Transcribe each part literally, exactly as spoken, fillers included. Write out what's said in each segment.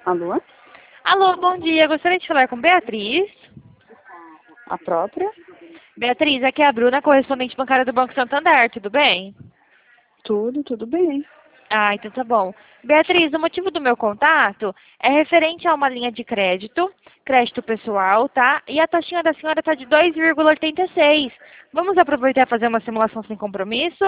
Alô? Alô, bom dia. Gostaria de falar com Beatriz. A própria? Beatriz, aqui é a Bruna, correspondente bancária do Banco Santander, tudo bem? Tudo, tudo bem. Ah, então tá bom. Beatriz, o motivo do meu contato é referente a uma linha de crédito, crédito pessoal, tá? E a taxinha da senhora tá de dois vírgula oitenta e seis. Vamos aproveitar e fazer uma simulação sem compromisso?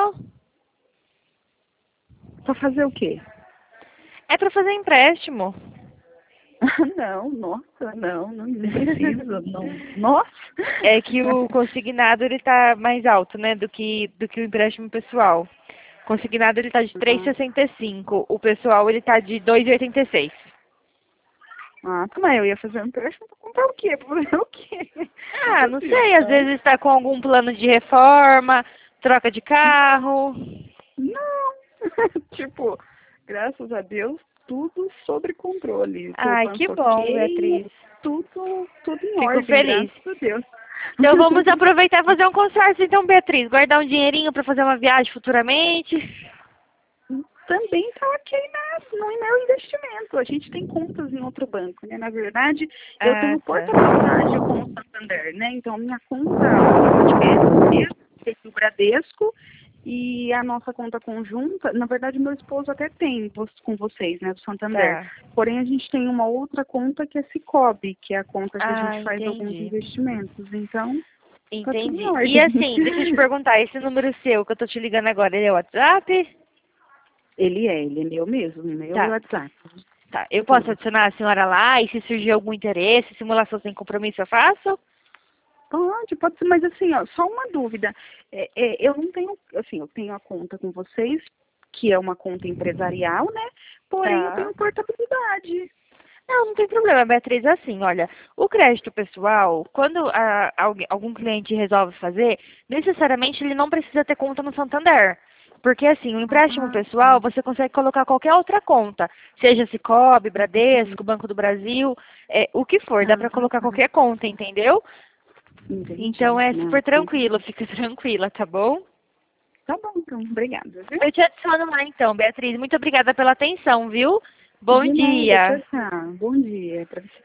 Pra fazer o quê? É para fazer empréstimo. Não, nossa, não, não, não precisa, não. Nossa! É que o consignado ele tá mais alto, né, do que do que o empréstimo pessoal. O consignado ele tá de três vírgula sessenta e cinco, o pessoal ele tá de dois vírgula oitenta e seis. Ah, tá, mas eu ia fazer um empréstimo pra comprar o quê? Pra fazer o quê? Ah, não sei, às vezes está com algum plano de reforma, troca de carro. Não! Tipo, graças a Deus, tudo sob controle. Ai, que Poupança bom, ok, Beatriz. tudo, tudo em Fico ordem, feliz. graças a Deus. Então vamos aproveitar e fazer um consórcio, então, Beatriz. Guardar um dinheirinho para fazer uma viagem futuramente. Também está ok na, no meu investimento. A gente tem contas em outro banco, né? Na verdade, eu Ah, tenho tá. portabilidade com o Santander, né? Então, minha conta é o Bradesco e a nossa conta conjunta, na verdade, meu esposo até tem com vocês, né, do Santander. Tá. Porém, a gente tem uma outra conta que é Cicobi, que é a conta que a Ah, gente faz alguns entendi. investimentos. Então, tá tudo em Entendi. E ordem. assim, deixa eu te perguntar, esse número seu que eu tô te ligando agora, ele é o WhatsApp? Ele é, ele é meu mesmo, meu Tá. WhatsApp. Tá. Eu posso Tudo. adicionar a senhora lá e se surgir algum interesse, simulação sem compromisso, eu faço? Pode, pode ser, mas assim, ó, só uma dúvida. É, é, eu não tenho, assim, eu tenho a conta com vocês, que é uma conta empresarial, né? Porém, eu Tá. tenho portabilidade. Não, não tem problema, Beatriz. É assim, olha, o crédito pessoal, quando a- alguém- algum cliente resolve fazer, necessariamente ele não precisa ter conta no Santander. Porque assim, o empréstimo Ah, pessoal, você consegue colocar qualquer outra conta, seja Sicoob, entendi. Bradesco, Banco do Brasil, é, o que for, dá Ah, para colocar tá. qualquer conta, entendeu? Então Entendi. é Não, super então, tranquilo, fica tranquila, tá bom? tá bom, então. Obrigada, viu? Eu te adiciono lá então, Beatriz. Muito obrigada pela atenção, viu? Bom De nada, tchau, dia. tchau. Bom dia pra você.